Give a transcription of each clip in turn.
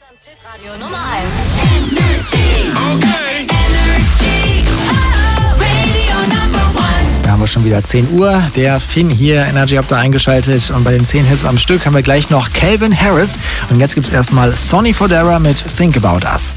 Deutschlands Hitradio Nummer 1. Energy. Okay. Energy. Oh, Radio Number 1. Da haben wir schon wieder 10 Uhr. Der Finn hier, Energy habt ihr eingeschaltet. Und bei den 10 Hits am Stück haben wir gleich noch Calvin Harris. Und jetzt gibt's erstmal Sonny Fodera mit Think About Us.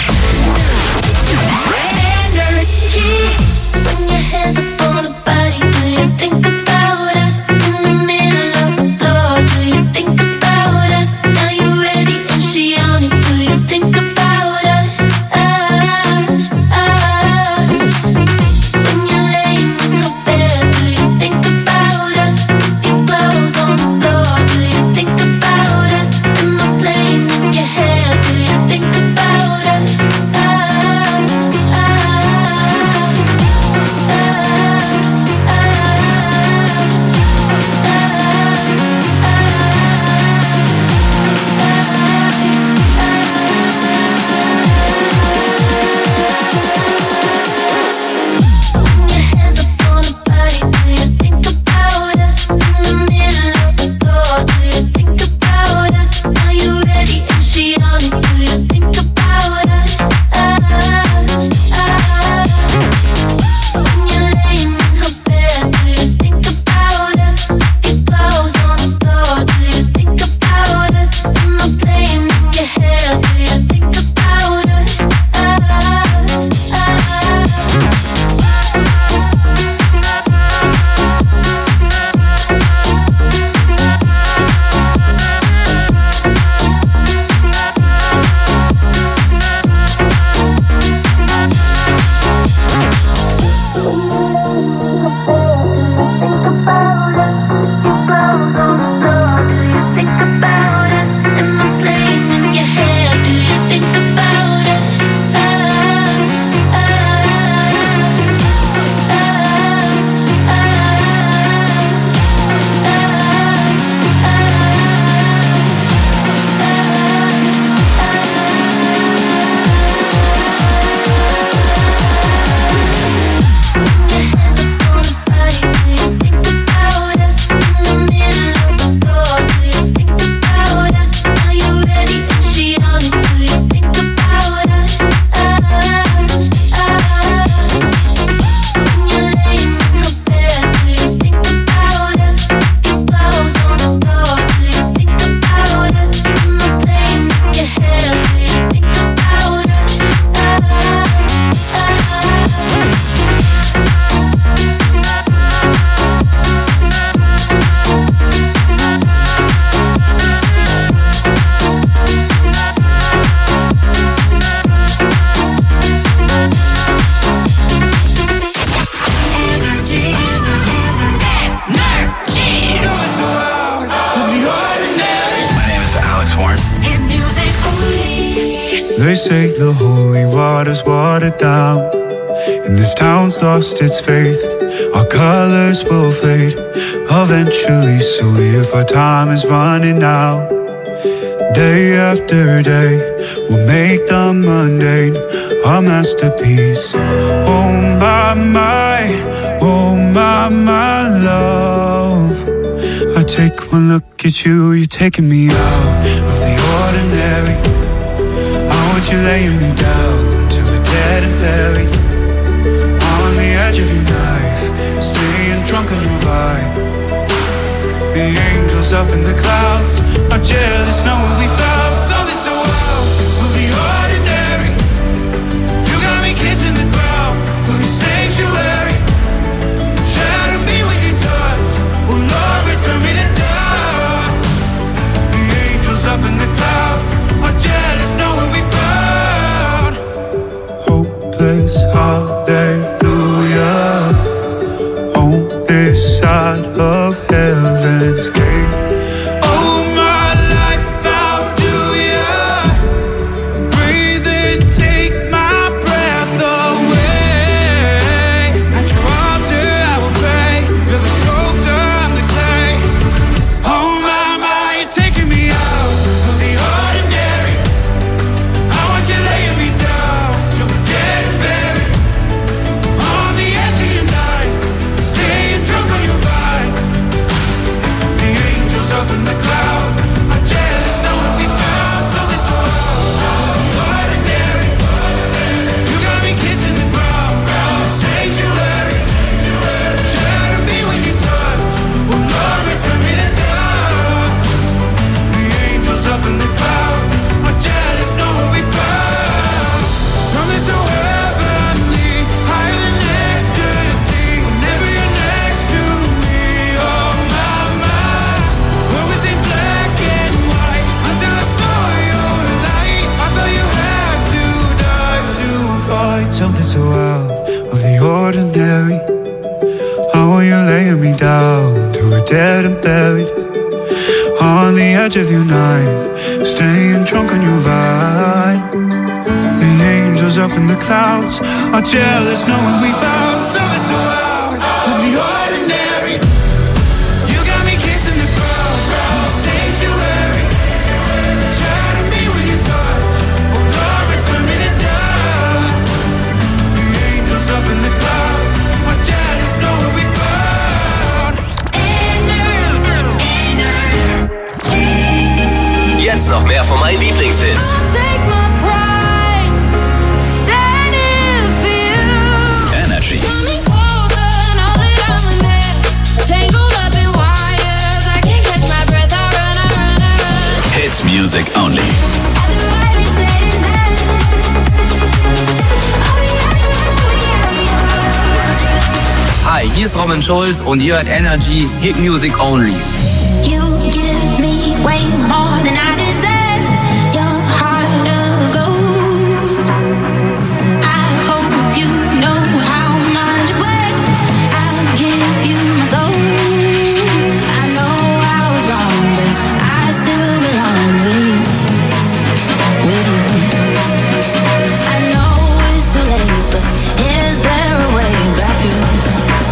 They say the holy water's watered down, and this town's lost its faith. Our colors will fade eventually, so if our time is running out, day after day, we'll make the mundane our masterpiece. Oh my love, I take one look at you, you're taking me out of the ordinary. You're laying me down till we're dead and buried on the edge of your knife, staying drunk on your vibe. The angels up in the clouds are jealous knowing we found something so wild. We'll be ordinary. You got me kissing the ground, we'll be sanctuary. Shadow me with your touch, oh Lord, return me to dust. The angels up in the clouds are jealous knowing we found hallelujah on this side of heaven's gate. Oh, my life, I'll do something so out of the ordinary. How are you laying me down to a dead and buried on the edge of your night, staying drunk on your vibe. The angels up in the clouds are jealous knowing we found something so out of the ordinary. You got me kissing the ground, sanctuary. Shatter me with your touch, oh Lord, return me to dust. The angels up in the clouds are jealous knowing we found Jetzt noch mehr von meinen Lieblingshits. Energy. Hits music only. Hi, hier ist Robin Schulz und ihr hört Energy, Hit Music Only. You give me way more than I deserve. Your heart of gold. I hope you know how much it's worth. I'll give you my soul. I know I was wrong, but I still belong with you. With you. I know it's too late, but is there a way back to?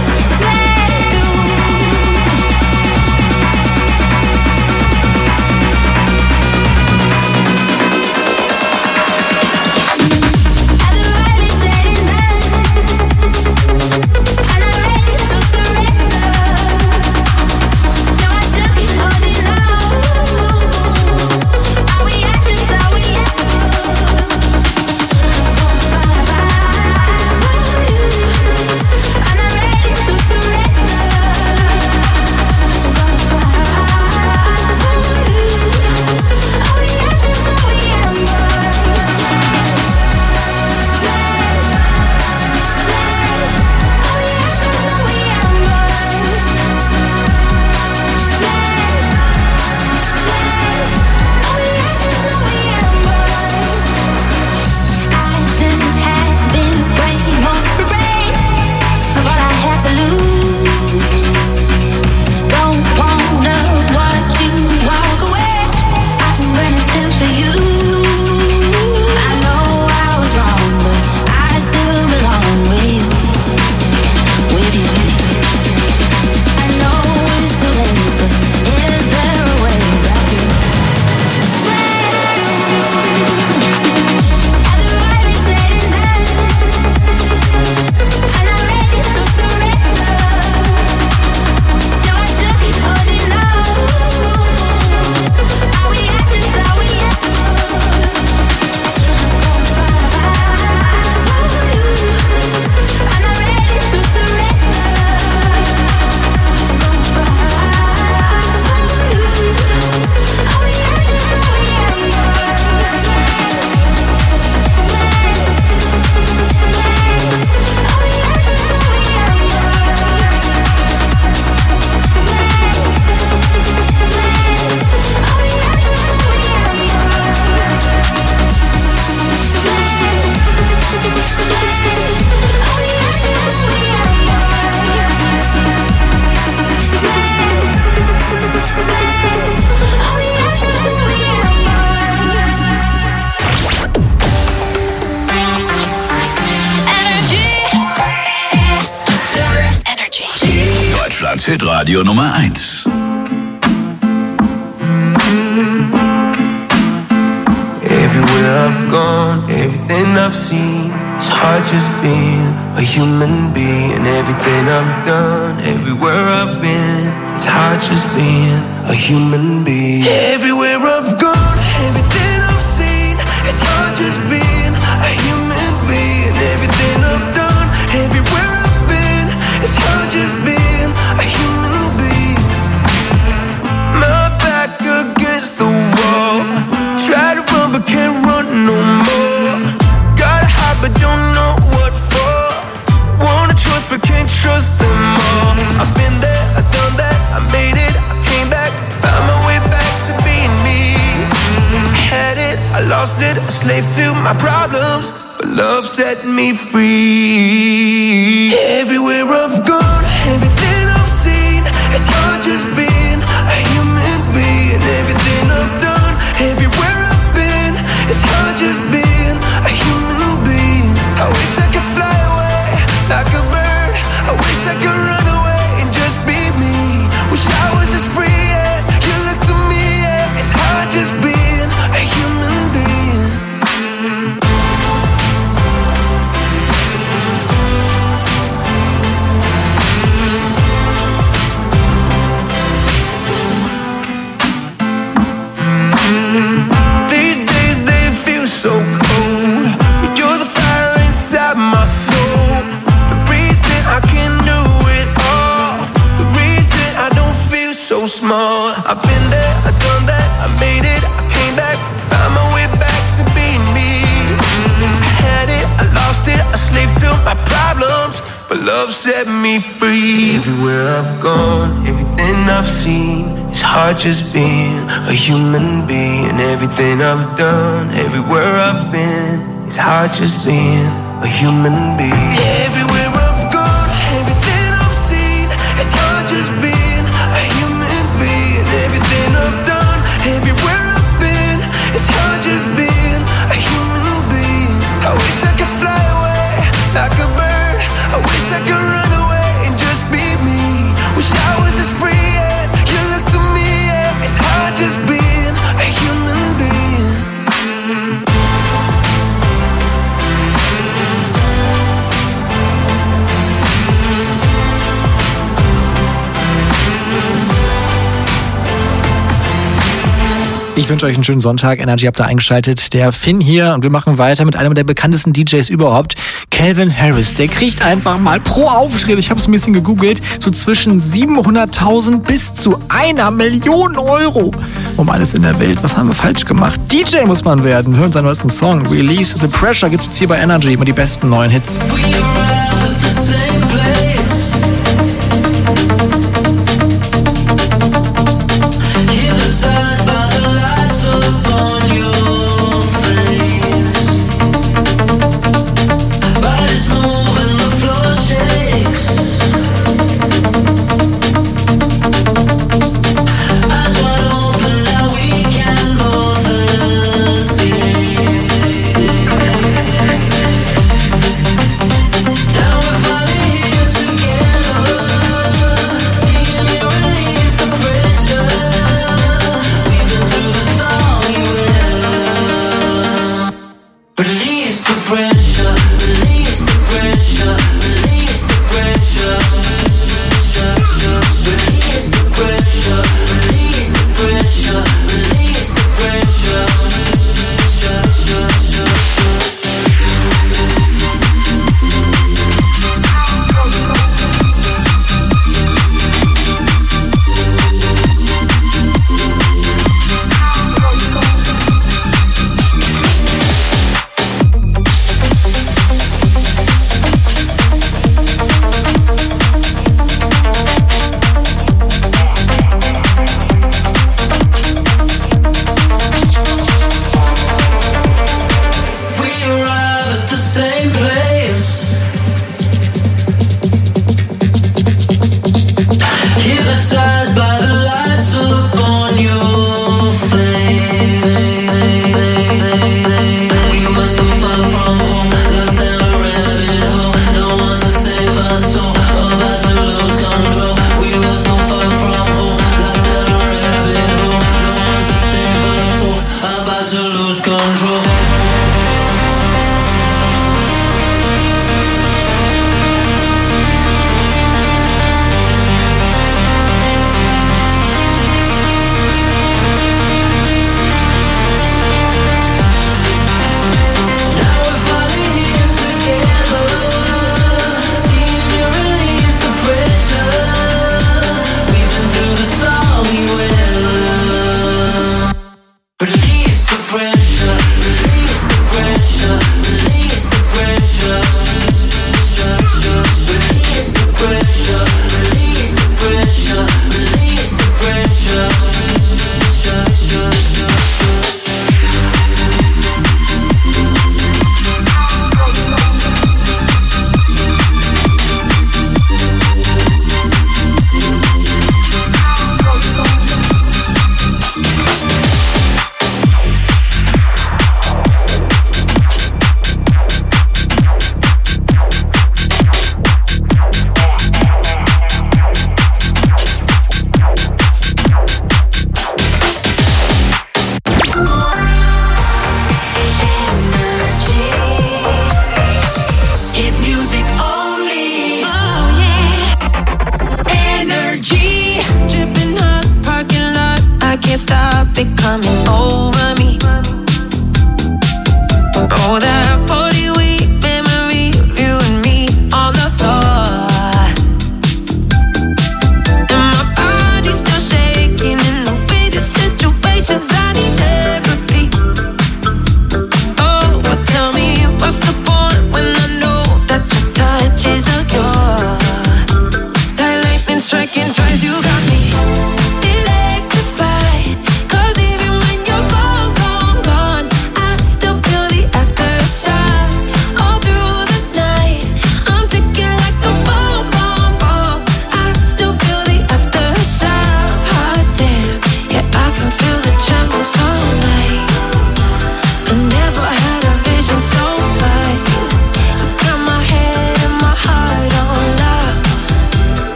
Hitradio Nummer 1. Everywhere I've gone, everything I've seen, it's hard just being a human being. Everything I've done, everywhere I've been, it's hard just being a human being. Everywhere I've gone, everything I've seen, it's hard just being a human being. Everything I've done, everywhere I've been, it's hard just being a human being. My back against the wall, try to run but can't run no more. Gotta hide but don't know what for. Wanna trust but can't trust them all. I've been there, I've done that, I made it, I came back, found my way back to being me. I had it, I lost it, a slave to my problems. but love set me free. Everywhere I've gone, everything I've seen, it's hard just being a human being. Everything I've done, everywhere I've been, it's hard just being a human being. I wish I could fly away like a bird. I wish I could run away and just be me. Wish I was as free as you look to me. Yeah. It's hard just being a human being. These days they feel so cold, but you're the fire inside my soul. The reason I can do it all, the reason I don't feel so small. I've been there, I've done that, I made it, I came back, found my way back to being me. I had it, I lost it, a slave to my problems, but love set me free. Everywhere I've gone, everything I've seen, it's hard just being a human being. Everything I've done, everywhere I've been, it's hard just being a human being. Everywhere I've gone, everything I've seen, it's hard just being a human being. Everything I've done, everywhere I've been, it's hard just being a human being. I wish I could fly away like a bird. I wish I could run away and just be me. Wish I was as free as you look to me. Yeah. It's hard just being a human being. Ich wünsche euch einen schönen Sonntag. Energy habt ihr eingeschaltet. Der Finn hier und wir machen weiter mit einem der bekanntesten DJs überhaupt, Calvin Harris. Der kriegt einfach mal pro Auftritt, ich habe es ein bisschen gegoogelt, so zwischen 700.000 bis zu 1 Million Euro. Um alles in der Welt. Was haben wir falsch gemacht? DJ muss man werden. Wir hören seinen neuesten Song. Release the Pressure gibt's jetzt hier bei Energy. Immer die besten neuen Hits.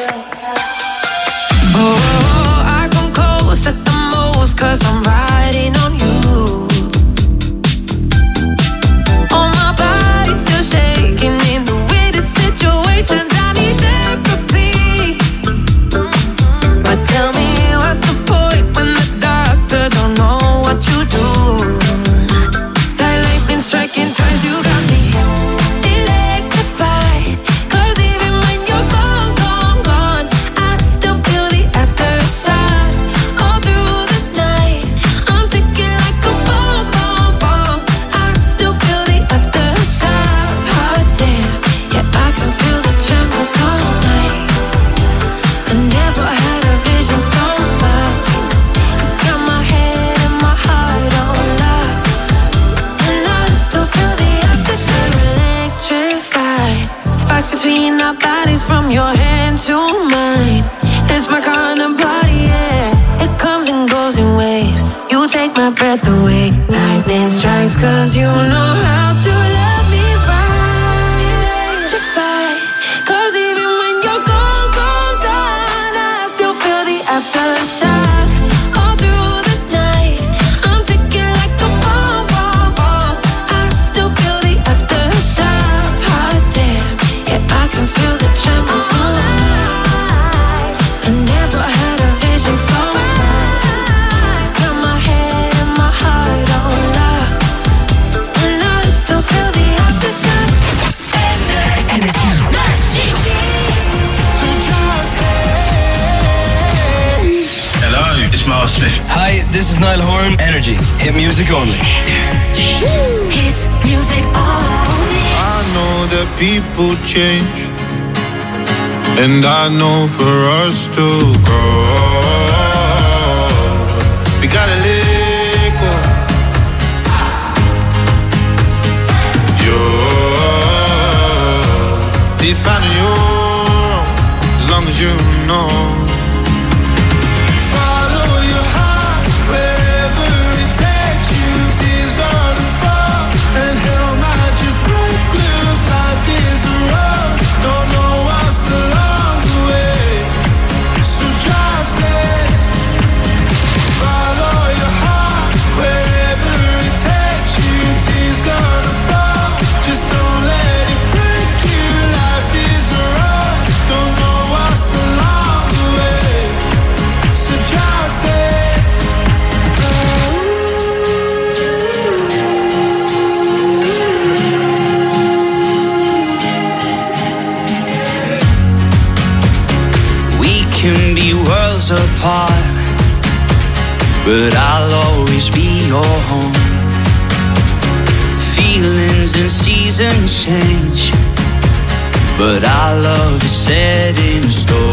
I come close at the most, 'cause I'm riding on you. Oh, my body's still shaking in the weirdest situations. I need therapy. But tell me, what's the point when the doctor don't know what you do? Like lightning striking twice, you got me electrified. 'Cause even when you're gone, gone, gone, I still feel the aftershock. All through the night, I'm ticking like a bomb, bomb, bomb. I still feel the aftershock. Hot damn, yeah, I can feel the tremors all night. I never had a vision so loud. You got my head and my heart on lock, and I still feel the aftershock. Electrified, sparks between our bodies from your hand to mine. It's my kind of body, yeah. It comes and goes in waves. You take my breath away. Lightning strikes 'cause you know how to love me right. Electrified, 'cause even when you're gone, gone, gone, I still feel the aftershock. All through the night, I'm ticking like a bomb, bomb, bomb. I still feel the aftershock. Hot damn, yeah, I can feel the tremors all night. I never had a vision so bright. Got my head and my heart on lock, and I still feel the aftershock. Hello, it's Miles Smith. Hi, this is Niall Horan. Energy. Hit music only. Hits music only. I know that people change, and I know for us to grow, we gotta let go. You're defining your own, as long as you know. Follow your heart wherever it takes you. Tears gonna fall, and hell might just break loose. Life is a road, don't know what's along the way, so drive safe. Follow your heart wherever it takes you. Tears gonna fall, just don't let it break you. Life is a road, don't know what's along the way, so drive safe. We can be worlds apart, but I'll always be your home. Feelings and seasons change, but our love is set in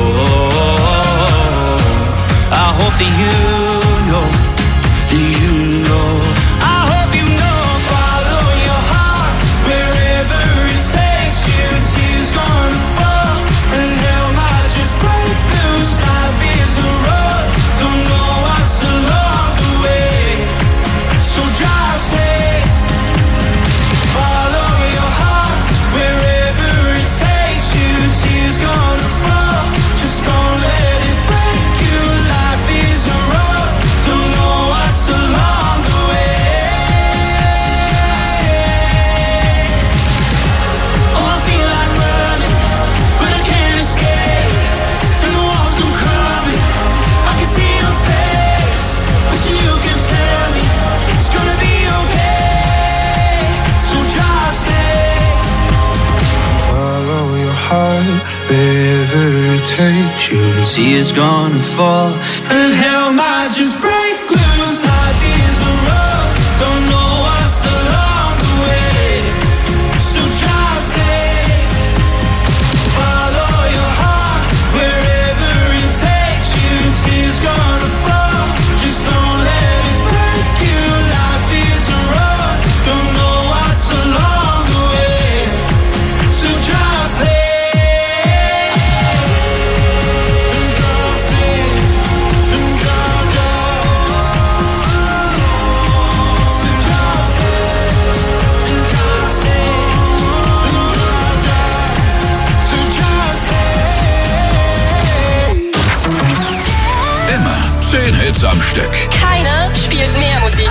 stone. I hope that you know, I hope you know. Follow your heart wherever it takes you. Tears gonna fall, and hell might just break loose. Life is a road, don't know what's along the way, so drive safe. Follow your heart wherever it takes you. Tears gonna fall, just don't let it break you. Life is a road, don't know what's along the way. Oh, I feel like running, but I can't escape, and the walls come crumbling. I can see your face, but you can tell me it's gonna be okay, so drive safe. Follow your heart wherever it takes you. Tears gonna fall, And hell might just break loose. Life is a road, don't know what's along the way, so drive safe. Follow your heart wherever it takes you. Tears gonna fall, just don't let it break you. Life is a road, don't know what's along the way, so drive safe. And drive safe, and drive, drive. So drive 10 Hits am Stück. Keiner spielt mehr Musik.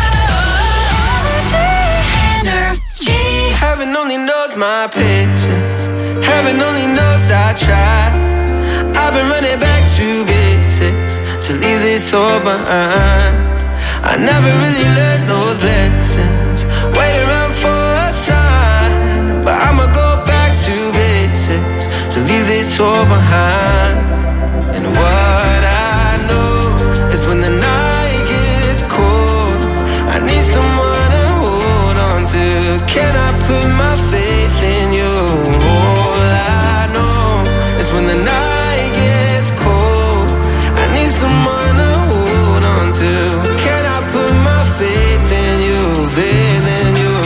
Heaven only knows my patience. Heaven only knows I try. I've been running back to basics to leave this all behind. I never really learned those lessons. Wait around for a sign, but I'ma go back to basics to leave this all behind. And what I know is when the night gets cold, I need someone to hold on to. Can I put my faith in you? All I know is when the night gets cold, I need someone to hold on to. Can I put my faith in you? Faith in you.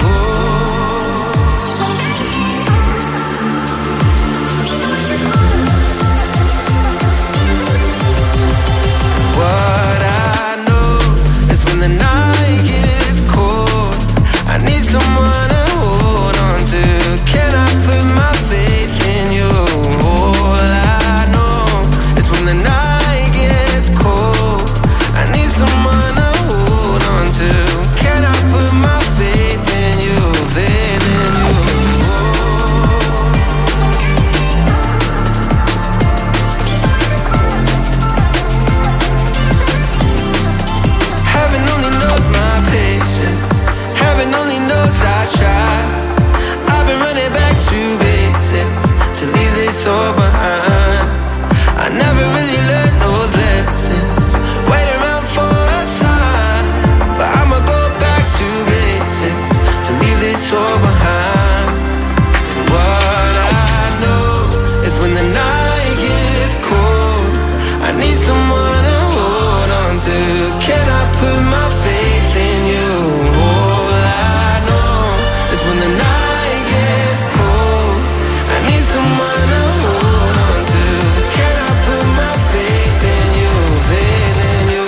What I know is when the night gets cold, I need someone to hold on to. Can I put my faith in you? All I know is when the night gets cold, I need someone to hold on to. Can I put my faith in you? Faith in you. Heaven only knows my patience. Heaven only knows I try. I've been running back to basics to leave this all behind. I never really learned those lessons. Wait around for a sign, but I'ma go back to basics to leave this all behind. And what I know is when the night gets cold, I need someone to hold on to. Can I put my faith in you? All I know is when the night gets cold, I need someone to hold on to. Can I put my faith in you? Faith in you.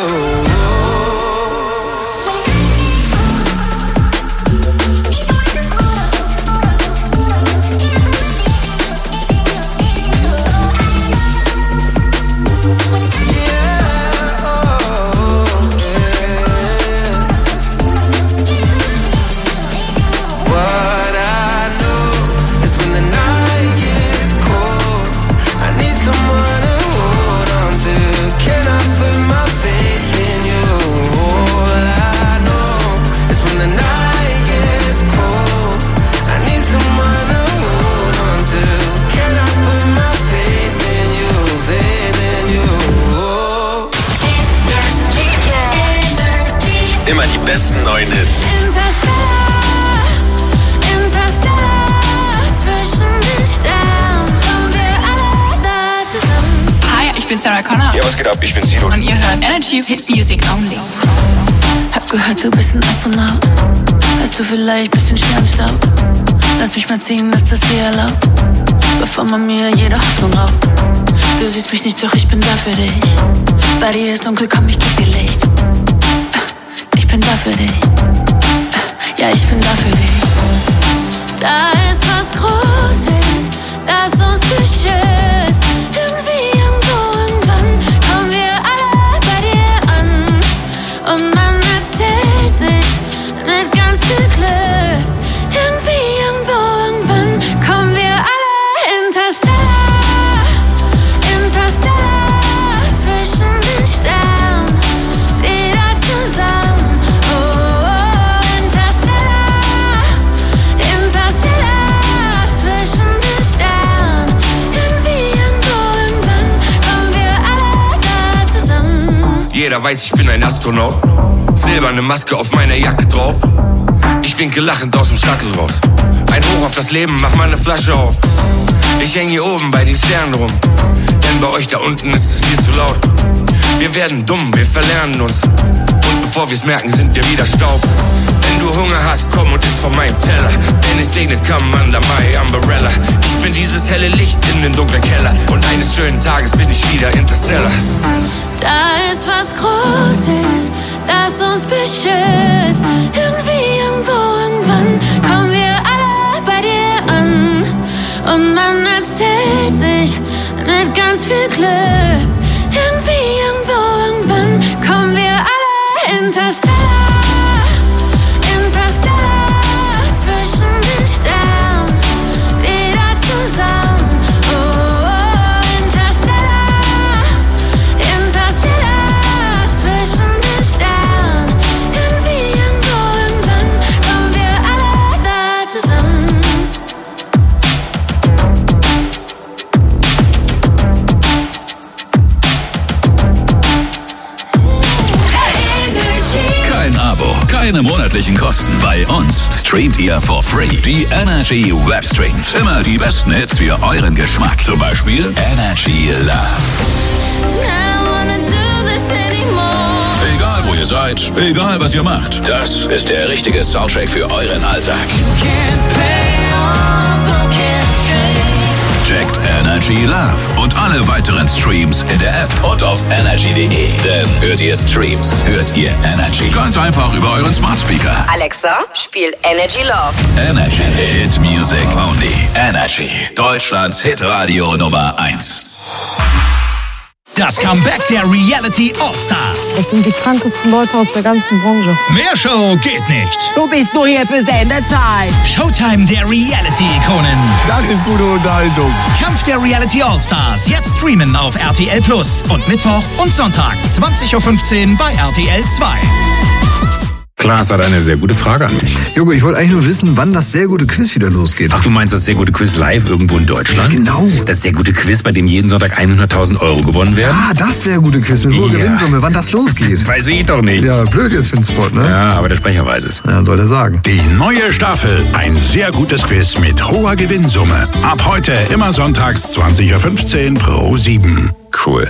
What I know is when the night gets cold, I need someone to hold on to. Can I put my faith in you? All I know is when the night gets cold, I need someone to hold on to. Can I put my faith in you? Faith in you. Immer die besten neuen Hits. Interstellar, zwischen den Sternen kommen wir alle da zusammen. Hi, ich bin Sarah Connor. Ja, was geht ab? Ich bin Sido. Und ihr hört Energy Hit Music Only. Hab gehört, du bist ein Astronaut. Hast du vielleicht bisschen Sternstaub? Lass mich mal ziehen, ist das hier erlaubt? Bevor man mir jede Hoffnung raubt. Du siehst mich nicht, doch ich bin da für dich. Bei dir ist dunkel, komm, ich geb dir Licht. Ich bin da für dich. Ja, ich bin da für dich. Da ist was Großes, das uns beschützt. Irgendwie irgendwo irgendwann kommen wir alle bei dir an. Und man erzählt sich mit ganz viel Glück. Irgendwie irgendwo irgendwann kommen wir alle interstellar. Interstellar, zwischen den Sternen wieder zusammen. Oh, interstellar. Interstellar, zwischen den Sternen. Irgendwie irgendwo irgendwann kommen wir alle da zusammen. Jeder weiß, ich bin ein Astronaut. Silberne Maske auf meiner Jacke drauf. Ich winke lachend aus dem Shuttle raus. Ein Hoch auf das Leben, mach mal eine Flasche auf. Ich häng hier oben bei den Sternen rum, denn bei euch da unten ist es viel zu laut. Wir werden dumm, wir verlernen uns, und bevor wir's merken, sind wir wieder Staub. Wenn du Hunger hast, komm und iss von meinem Teller. Wenn es regnet, komm under my umbrella. Ich bin dieses helle Licht in den dunklen Keller, und eines schönen Tages bin ich wieder Interstellar. Da ist was Großes, das uns beschützt. Irgendwie irgendwo irgendwann kommen wir alle bei dir an. Und man erzählt sich mit ganz viel Glück. Irgendwie irgendwo irgendwann Interstellar, Interstellar, zwischen den Sternen, wieder zusammen. Oh, Interstellar, Interstellar, zwischen den Sternen, irgendwie irgendwann kommen wir alle da zusammen. Kein Abo, keine monatlichen Kosten. Bei uns streamt ihr for free die Energy Webstreams. Immer die besten Hits für euren Geschmack. Zum Beispiel Energy Love. Egal wo ihr seid, egal was ihr macht, das ist der richtige Soundtrack für euren Alltag. Checkt Energy Love und alle weiteren Streams in der App und auf energy.de. Denn hört ihr Streams, hört ihr Energy. Ganz einfach über euren Smart Speaker. Alexa, spiel Energy Love. Energy Hit Music Only. Energy. Deutschlands Hitradio Nummer 1. Das Comeback der Reality All-Stars. Das sind die krankesten Leute aus der ganzen Branche. Mehr Show geht nicht. Du bist nur hier für Sendezeit. Showtime der Reality-Ikonen. Das ist gute Unterhaltung. Kampf der Reality All-Stars. Jetzt streamen auf RTL Plus. Und Mittwoch und Sonntag 20.15 Uhr bei RTL 2. Klaas hat eine sehr gute Frage an mich. Junge, ich wollte eigentlich nur wissen, wann das sehr gute Quiz wieder losgeht. Ach, du meinst das sehr gute Quiz live irgendwo in Deutschland? Ja, genau. Das sehr gute Quiz, bei dem jeden Sonntag 100.000 Euro gewonnen werden? Ja, das sehr gute Quiz mit hoher Gewinnsumme, wann das losgeht. Weiß ich doch nicht. Ja, blöd jetzt für den Spot, ne? Ja, aber der Sprecher weiß es. Ja, soll er sagen. Die neue Staffel, ein sehr gutes Quiz mit hoher Gewinnsumme. Ab heute immer sonntags 20.15 Uhr pro 7. Cool.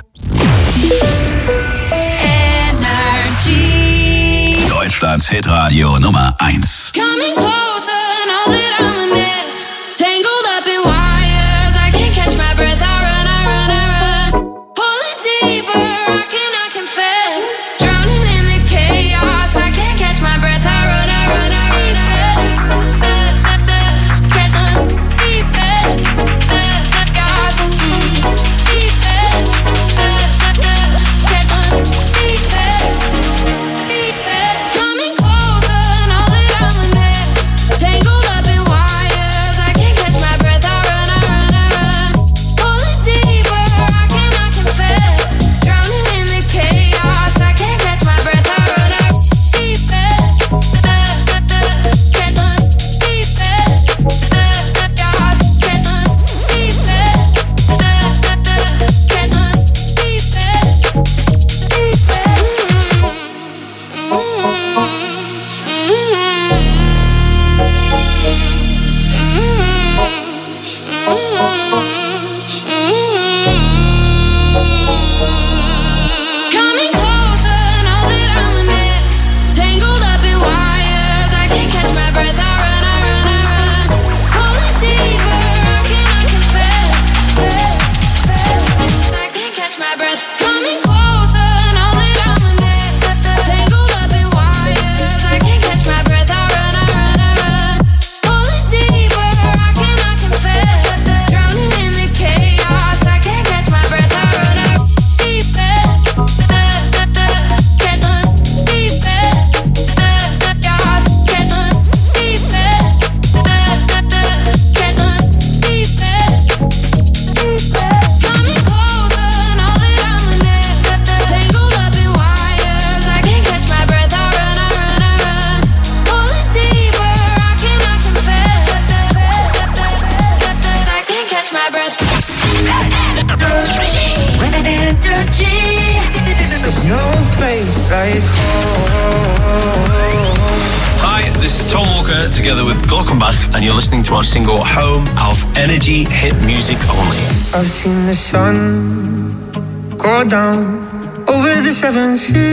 Deutschlands Hitradio Nummer 1. Coming closer, now that I'm in it. Tangled up in wires, I can't catch my breath. I run. Pulling deeper, I cannot confess. Drowning in the chaos, I can't catch my breath. I run. Can't run deeper. Chaos, deeper. Can't run deeper. Coming closer, now that I'm in it. Tangled up in wires, I can't catch my breath. I run. Pulling deeper, I cannot confess. Drowning in the chaos, I can't catch my breath. I run. Deeper, can't run deeper. Chaos, can't run deeper. Can't run Coming closer, now that I'm in it. Tangled up in wires, I can't catch my breath. I run. Pulling deeper, I cannot confess. I can't catch my breath. Coming closer, now that I'm in it. Tangled up in wires, I can't catch my breath. I run. Pulling deeper, I cannot confess. Drowning in the chaos, I can't catch my breath. I run. Deeper, can't run deeper. Chaos, can't run deeper. Can't run deeper. Coming closer, now that I'm in it. Tangled up in wires, I can't catch my breath. I run. Pulling deeper, I cannot confess. I can't catch my breath. There's no place like home. Hi, this is Tom Walker together with Glockenbach, and you're listening to our single Home of Energy Hit Music Only. I've seen the sun go down over the 7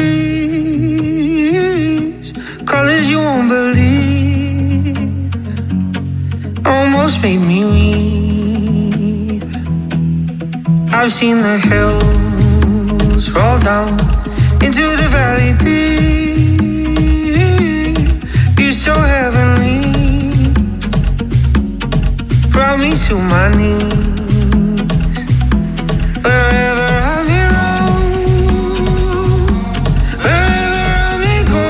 seas. Colors you won't believe almost made me weep. I've seen the hills roll down into the valley deep. You're so heavenly, brought me to my knees. Wherever I may roam, wherever I may go,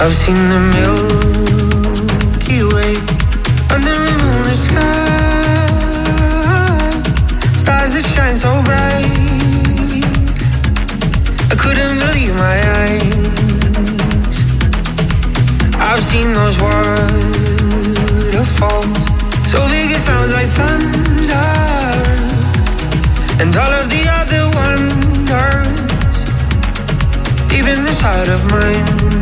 I've seen the Milky Way under a moonlit sky, stars that shine so bright. I couldn't believe my eyes. I've seen those waterfalls, so big it sounds like thunder, and all of the other wonders deep in this heart of mine.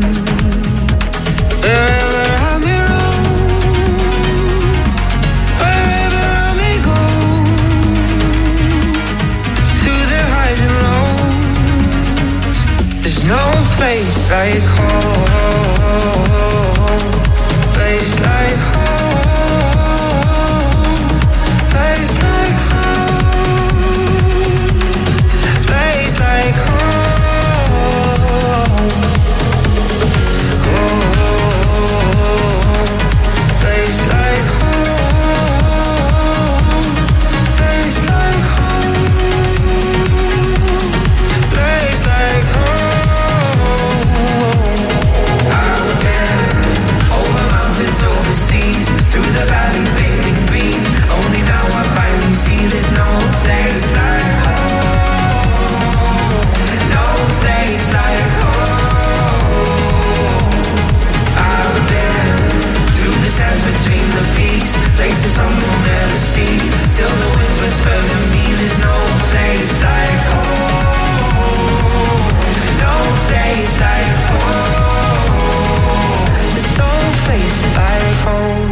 Wherever I may roam, wherever I may go, through the highs and lows, there's no place like home, place like home, place like home, place like home. There's no place like home, no place like home. I've been through the sands between the peaks, places some will never see. Still the winds whisper to me, there's no place like home, no place like home. There's no place like home.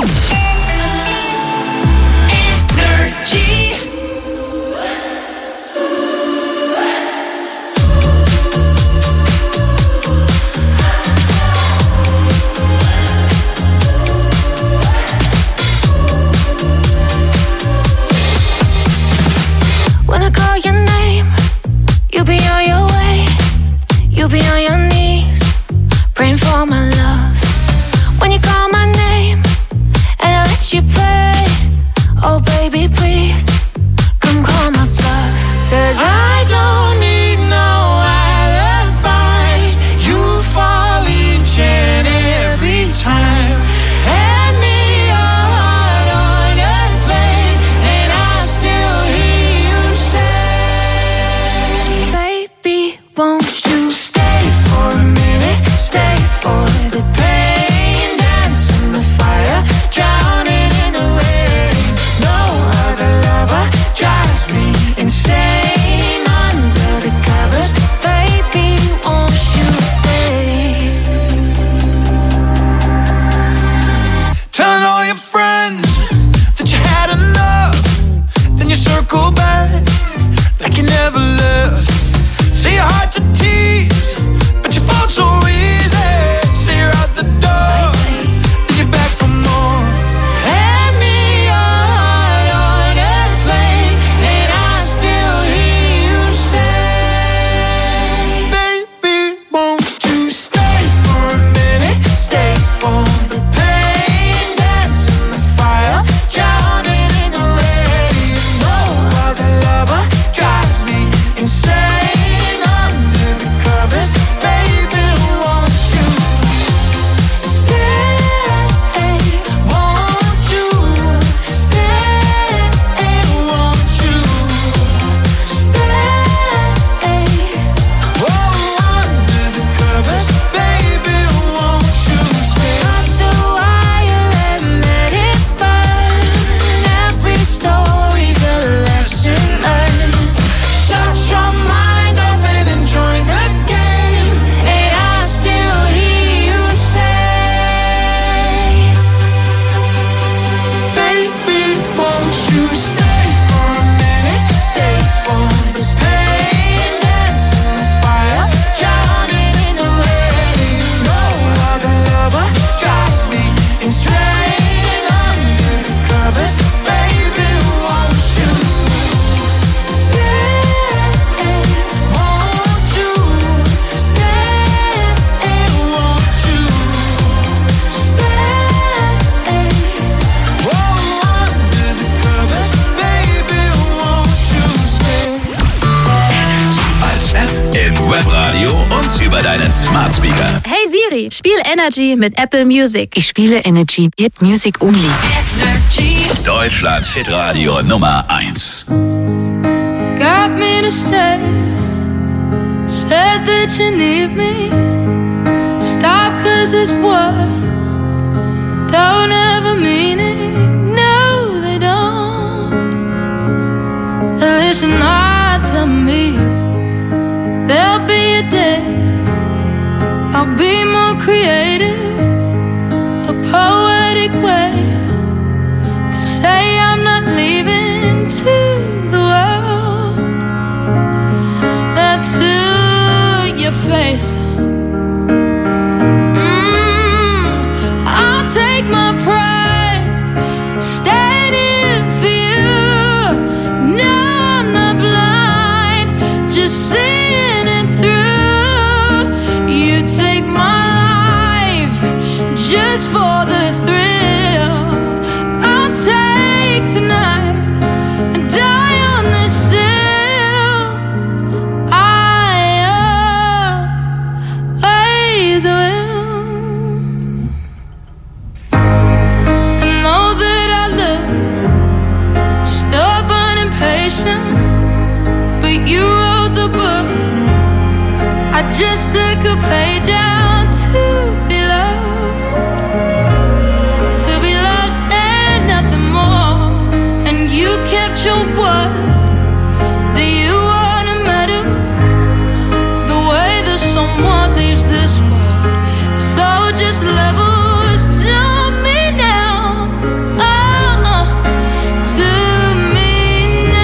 When I call your name, you'll be on your way. You'll be on your knees, praying for my love. When you call my name and I let you play, oh baby please, come call my bluff. 'Cause I don't need no alibis. You fall each and every time. Hand me your heart on a plate, and I still hear you say, baby, won't you stay for a minute? Stay for the pain, dance in the fire, drowning in the rain. No other lover drives me insane. Hi, spiel Energy mit Apple Music. Ich spiele Energy Hit Music Only. Deutschlands Hitradio Nummer 1. Got me to stay. Said that you need me. Stop 'cause it's words don't ever mean it. No, they don't. And listen, to me, there'll be a day I'll be more creative, a poetic way to say I'm not leaving to the world. Not to your face. I'll take my pride, standing for you. No, I'm not blind, just seeing it through. You take my life just for the thrill. I'll take tonight and die on this hill. I always will. I know that I look stubborn and patient, but you wrote the book. I just took a page out to be loved and nothing more. And you kept your word. Do you want a medal? The way that someone leaves this world, so just levels to me now. To me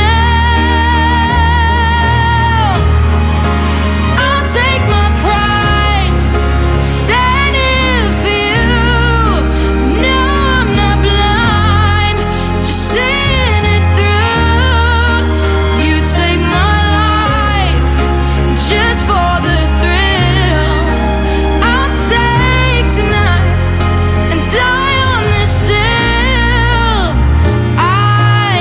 now. I'll take my pride, standing for you. No, I'm not blind, just seeing it through. You take my life just for the thrill. I'll take tonight and die on this hill. I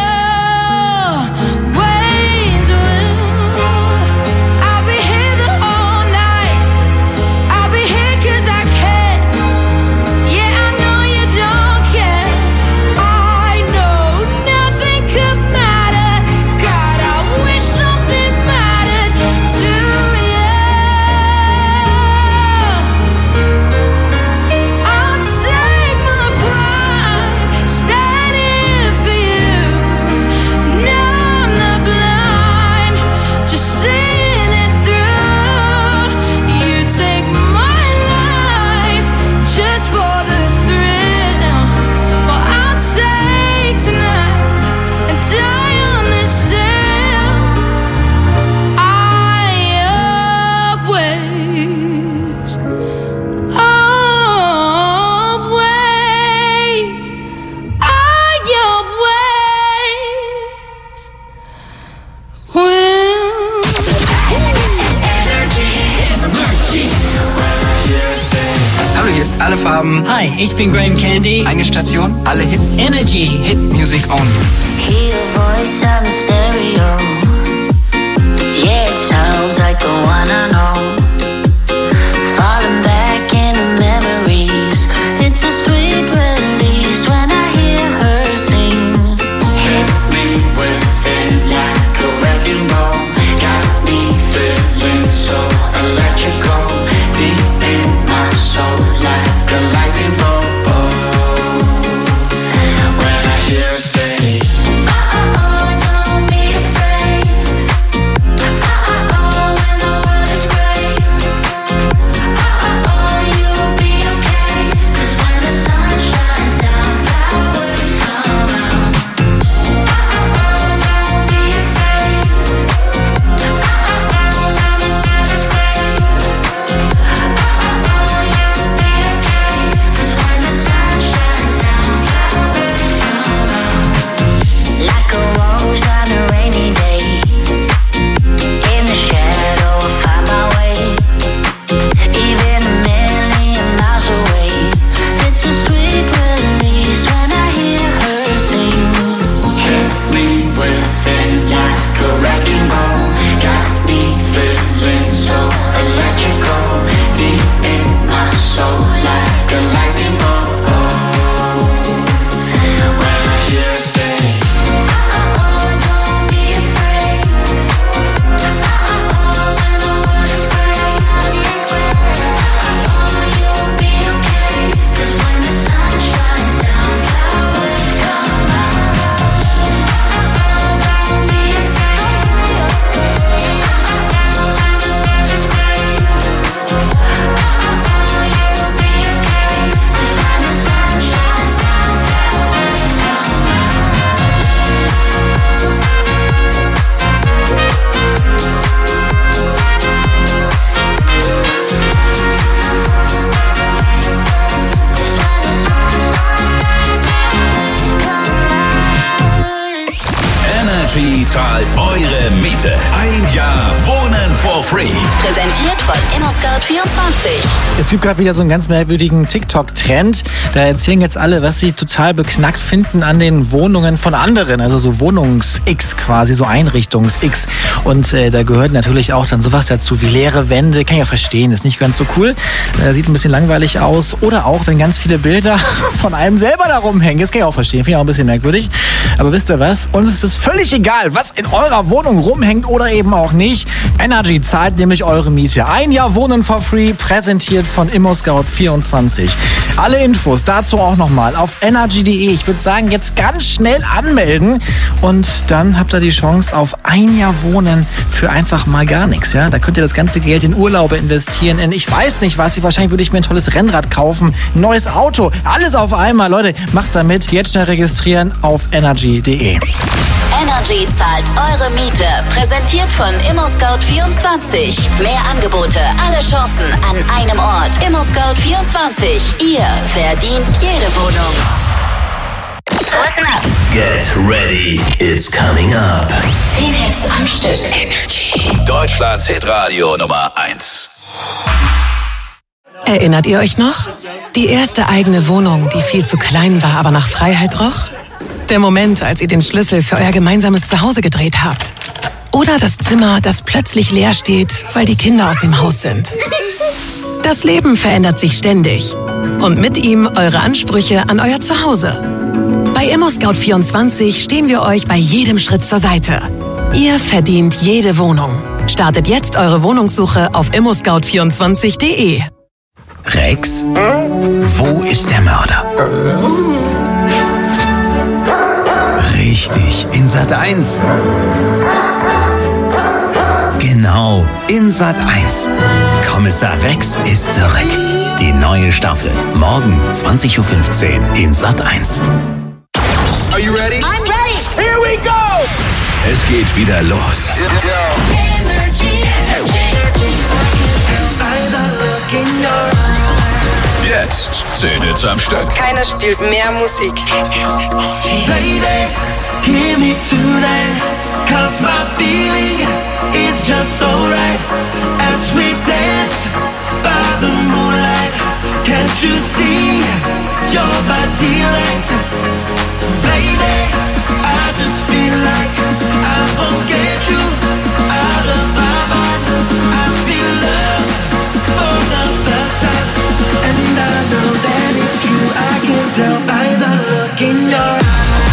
always will. I'll be here the whole night. I'll be here 'cause I can. Yeah, I know you don't care. I know nothing could matter. God, I wish something mattered to you. I'll take my pride, standing for you. No, I'm not blind, just seeing it through. You take my life just for the thrill. Well, I'll take tonight and die on this hill. I always, Hallo, hier ist Alle Farben. Hi, ich bin Graham Candy. Eine Station, alle Hits. Energy. Hit Music Only. Hear your voice on the stereo. Yeah, it sounds like the one I know. Falling back into memories. It's a sweet release when I hear her sing. Hit me with it like a wrecking ball. Got me feeling so electrical. Deep in my soul like a lightning bolt. When I hear her say, don't be afraid. When the world Energy zahlt eure Miete. Ein Jahr Wohnen for free. Präsentiert von ImmoScout24. Es gibt gerade wieder so einen ganz merkwürdigen TikTok-Trend. Da erzählen jetzt alle, was sie total beknackt finden an den Wohnungen von anderen. Also so Wohnungs-X quasi, so Einrichtungs-X. Und da gehört natürlich auch dann sowas dazu wie leere Wände. Kann ich ja verstehen, ist nicht ganz so cool. Sieht ein bisschen langweilig aus. Oder auch, wenn ganz viele Bilder von einem selber da rumhängen. Das kann ich auch verstehen, finde ich auch ein bisschen merkwürdig. Aber wisst ihr was? Uns ist es völlig egal, was in eurer Wohnung rumhängt oder eben auch nicht. Energy zahlt nämlich eure Miete. Ein Jahr Wohnen for free, präsentiert von ImmoScout24. Alle Infos dazu auch nochmal auf energy.de. Ich würde sagen, jetzt ganz schnell anmelden und dann habt ihr die Chance auf ein Jahr Wohnen für einfach mal gar nichts. Ja? Da könnt ihr das ganze Geld in Urlaube investieren, in ich weiß nicht was. Wahrscheinlich würde ich mir ein tolles Rennrad kaufen, ein neues Auto, alles auf einmal. Leute, macht damit. Jetzt schnell registrieren auf energy.de. Energy zahlt eure Miete. Präsentiert von ImmoScout24. Mehr Angebote, alle Chancen an einem Ort. ImmoScout24. Ihr verdient jede Wohnung. Listen up. Get ready, it's coming up. 10 Hits am Stück. Energy. Deutschlands Hitradio Nummer 1. Erinnert ihr euch noch? Die erste eigene Wohnung, die viel zu klein war, aber nach Freiheit roch? Der Moment, als ihr den Schlüssel für euer gemeinsames Zuhause gedreht habt. Oder das Zimmer, das plötzlich leer steht, weil die Kinder aus dem Haus sind. Das Leben verändert sich ständig. Und mit ihm eure Ansprüche an euer Zuhause. Bei ImmoScout24 stehen wir euch bei jedem Schritt zur Seite. Ihr verdient jede Wohnung. Startet jetzt eure Wohnungssuche auf ImmoScout24.de. Rex, wo ist der Mörder? Richtig, in Sat.1. Genau, in Sat.1. Kommissar Rex ist zurück. Die neue Staffel. Morgen 20.15 Uhr in Sat.1. Are you ready? I'm ready. Here we go! Es geht wieder los. Jetzt 10 Hits am Stück. Keiner spielt mehr Musik. Baby, hear me tonight, 'cause my feeling is just so right. As we dance by the moonlight, can't you see your body light? Baby, I just feel like I won't get you out of my mind. I feel love for the first time, and I know that it's true. I can tell by the look in your eyes.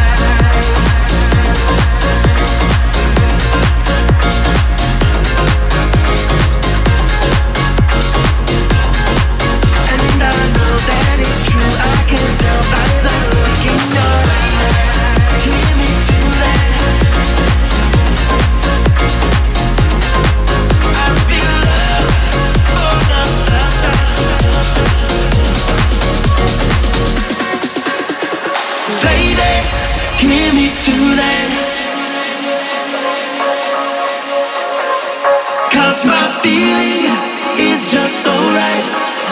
Cause my feeling is just so right.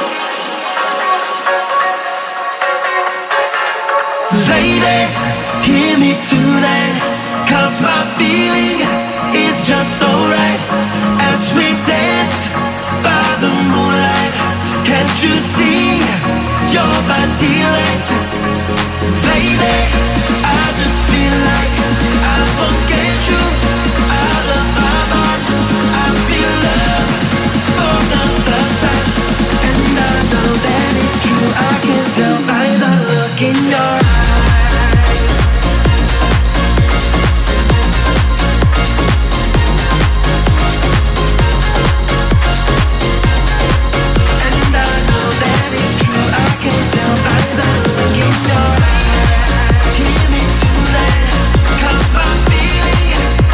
Lady, hear me tonight, 'cause my feeling is just so right. As we dance by the moonlight, can't you see your body light? Lady, I just feel like I won't get you out of my mind. I feel love for the first time, and I know that it's true. I can tell by the look in your eyes. Hear me tonight, 'cause my feeling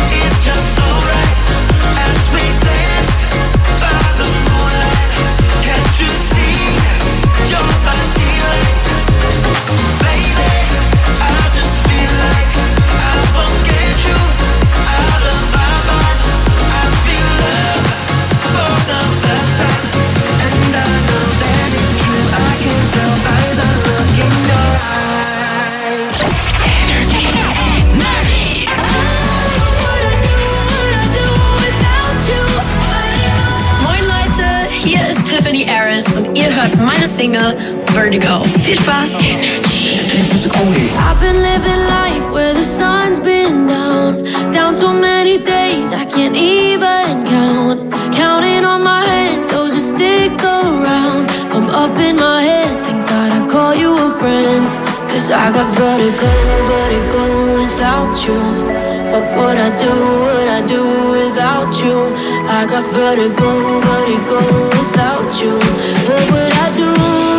Single Vertigo. Viel Spaß! I've been living life where the sun's been down so many days I can't even count. Counting on my hand, those who stick around. I'm up in my head, thank God I call you a friend. Cause I got vertigo without you. What would I do without you? I got vertigo without you. What would I do?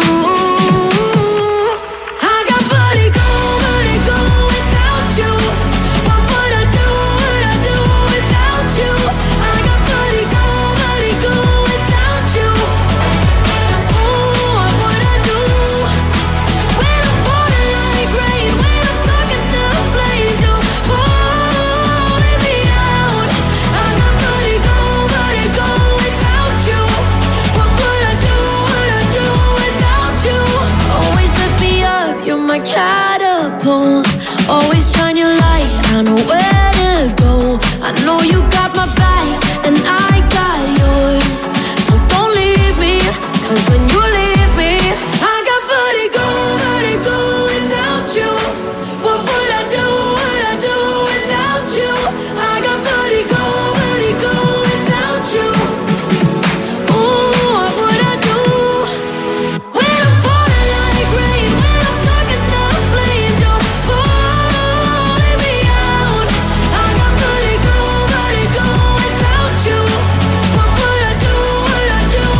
I got vertigo without you. What would I do without you? I got vertigo without you. Ooh, what would I do? When I'm falling like rain, when I'm stuck in the flames, you're pulling me out. I got vertigo without you. What would I do without you? Always lift me up, you're my catapult. Always shine your light, I know where to go. I know you got my back, and I got yours. So don't leave me, cause when you leave me, I got vertigo without you. What would I do without you? I got vertigo without you. Ooh, what would I do? When I'm falling like rain, when I'm stuck in the flames, you're pulling me out. I got vertigo without you. What would I do without you?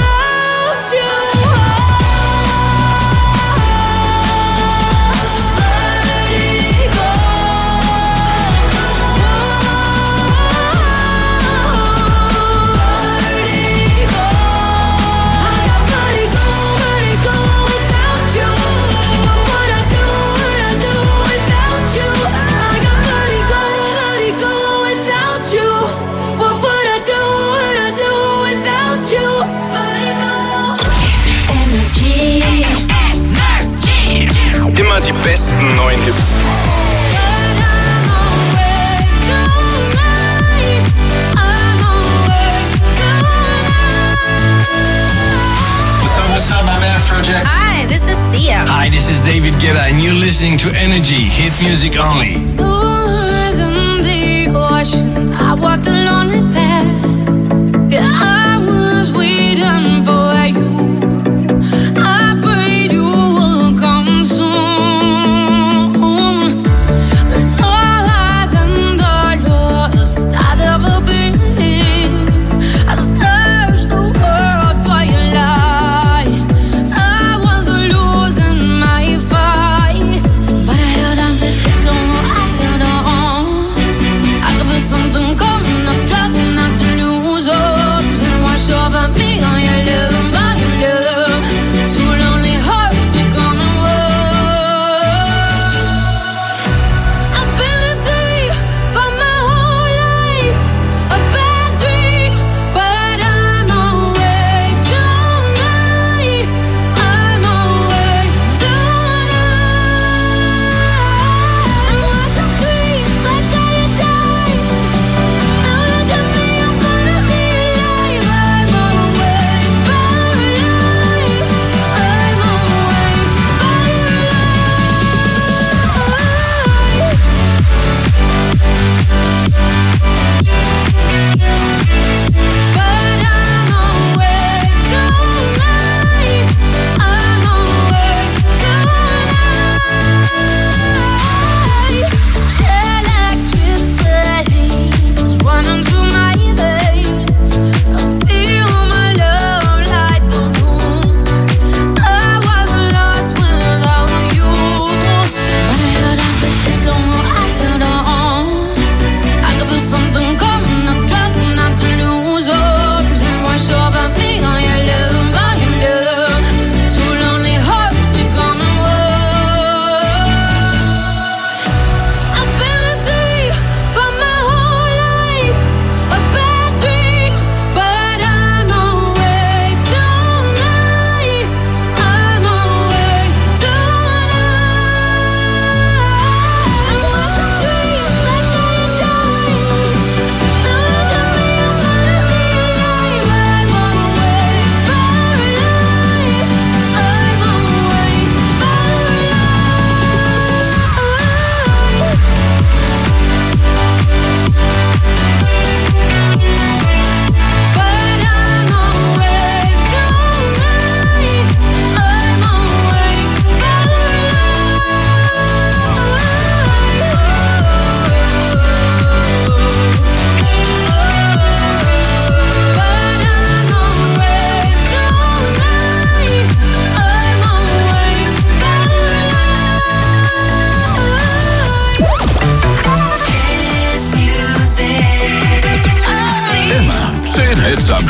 Immer die besten neuen Hits. What's up, my man Afrojack? Hi, this is Sia. Hi, this is David Guetta, and you're listening to Energy Hit Music Only. Doors in the ocean, I walked a lonely path. Yeah, I was waiting for you. I prayed you would come soon. But all eyes and all yours, I'd ever been. I searched the world for your light. I was losing my fight, but I held on for this long. I held on. I could feel something coming, I'm struggling,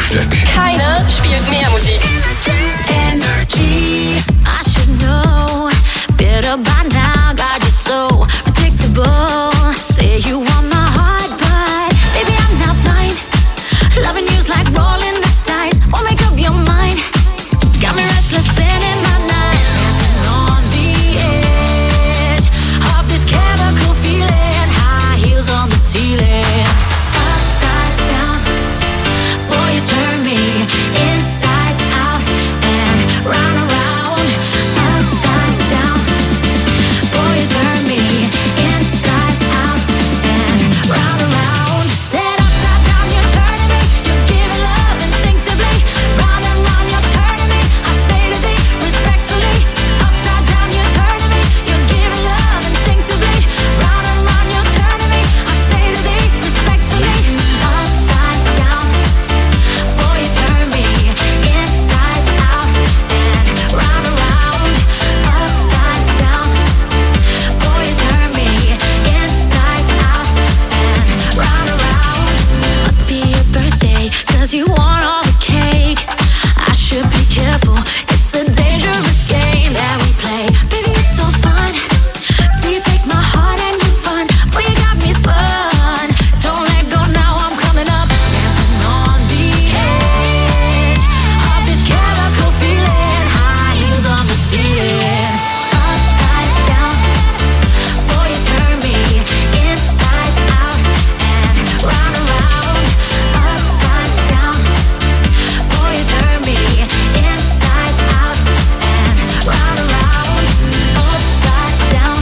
Frühstück. Keiner spielt mehr Musik. Energy. I should know better by now. God, you're so predictable. Say you want my heart, but baby, I'm not blind. Loving you's like rolling the dice. Won't make up your mind. Got me restless, spinning my night. Dancing on the edge of this chemical feeling. High heels on the ceiling. Upside down, boy, you turn me inside out and round and round. Upside down, boy, you turn me inside out and round and round. Said upside down, you're turning me. You're giving love instinctively. Round and round, you're turning me. I say to thee respectfully. Upside down, you're turning me. You're giving love instinctively. Round and round, you're turning me. I say to thee respectfully. Upside down, boy, you turn me inside out and round and round. Upside down, boy, you turn me inside out and round and round. Must be your birthday, 'cause you want all the cake. I should be careful, it's a dangerous game that we play. Baby, it's so fun. Do you take my heart and you run? Boy, you got me spun. Don't let go now, I'm coming up. Dancing on the edge of this chemical feeling. High heels on the ceiling. Upside down, boy, you turn me inside out and round and round. Upside down, boy, you turn me inside out and round and round. Upside down,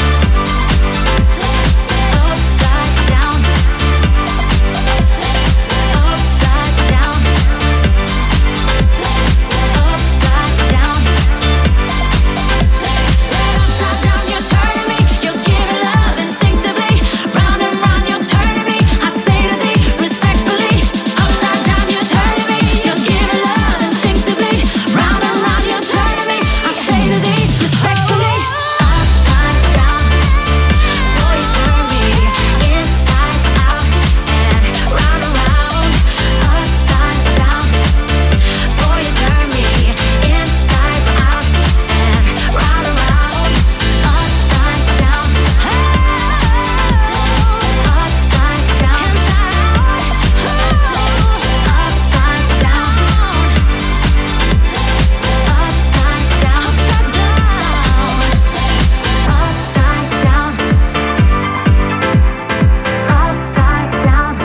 upside down, upside down, upside down. Upside down, you're turning me. You're giving love instinctively. Round and round, you're turning me. I say to thee respectfully. Upside down, you're turning me. You're giving love instinctively. Round and round, you're turning me. I say to thee respectfully. Upside down, boy, you turn me inside out and round and round. Upside down, boy, you turn me inside out and round and round. Upside down, upside down, upside down, upside down, upside down, upside down,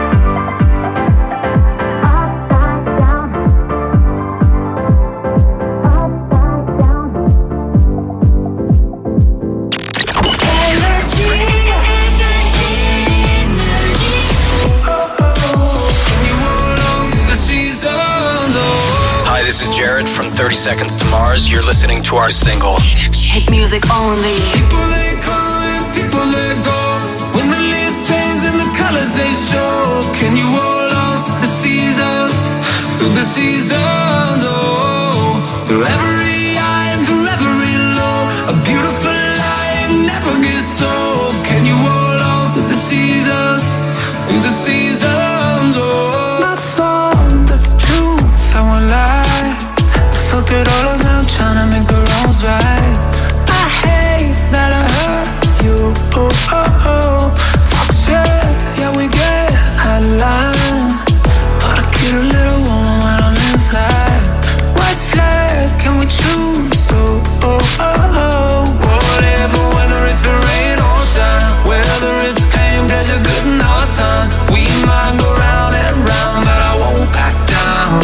Hi, this is Jared from 30 Seconds to Mars. You're listening to our single. hit music only. People they come and people they go. When the leaves change and the colors they show. Can you hold on through the seasons? Through the seasons, oh. Through every high and through every low. A beautiful light never gets old. Can you hold on through the seasons? Through the seasons, oh. My fault, that's the truth, I won't lie. I fuck it all around trying to make the wrongs right. I hate that I hurt you, oh, oh, oh. Talk shit, yeah, we get out of line. But I get a little warm when I'm inside. White flag, can we choose? Oh, oh, oh, oh. Whatever, whether it's the rain or shine. Whether it's pain, pleasure, good and hard times. We might go round and round, but I won't back down.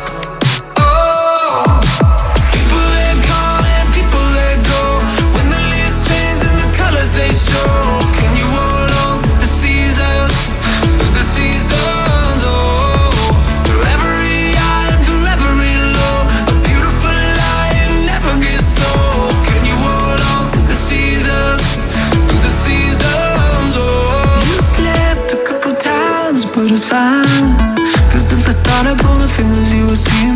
People they come and people they go. When the leaves change and the colors they show. Can you hold on through the seasons? Through the seasons, oh. Through every high and through every low. A beautiful light never gets old. Can you hold on through the seasons? Through the seasons, oh. You slipped a couple times, but it's fine. 'Cause if I started pulling fingers, you would see